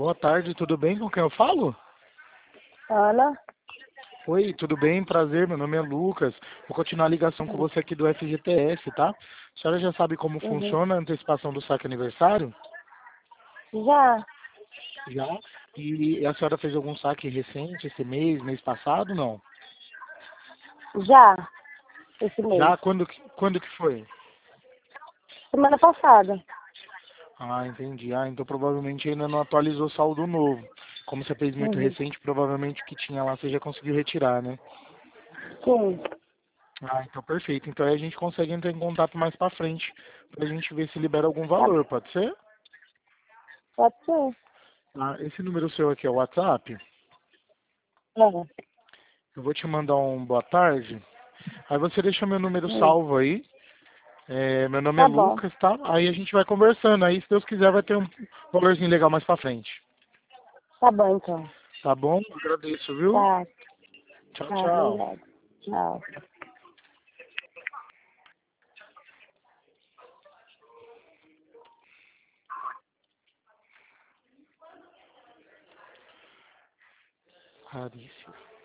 Boa tarde, tudo bem? Com quem eu falo? Ana? Oi, tudo bem? Prazer, meu nome é Lucas. Vou continuar a ligação com você aqui do FGTS, tá? A senhora já sabe como Uhum. funciona a antecipação do saque aniversário? Já, Já? E a senhora fez algum saque recente, esse mês passado? Não? já, esse mês. Já? Quando que foi? Semana passada. Ah, entendi. Ah, então provavelmente ainda não atualizou o saldo novo. Como você fez muito Uhum. recente, provavelmente o que tinha lá você já conseguiu retirar, né? Sim, Ah, então perfeito. Então aí a gente consegue entrar em contato mais pra frente, pra gente ver se libera algum tá, valor, pode ser? pode ser. Ah, esse número seu aqui é o WhatsApp. É. Eu vou te mandar um boa tarde. Aí você deixa meu número Hum. salvo aí. É, meu nome é Tá bom, Lucas, tá? Aí a gente vai conversando. Aí, se Deus quiser, vai ter um valorzinho legal mais pra frente. tá bom então. Tá bom? Agradeço, viu? Tá, Tchau, tá, tchau. obrigada. Tchau. Raríssimo.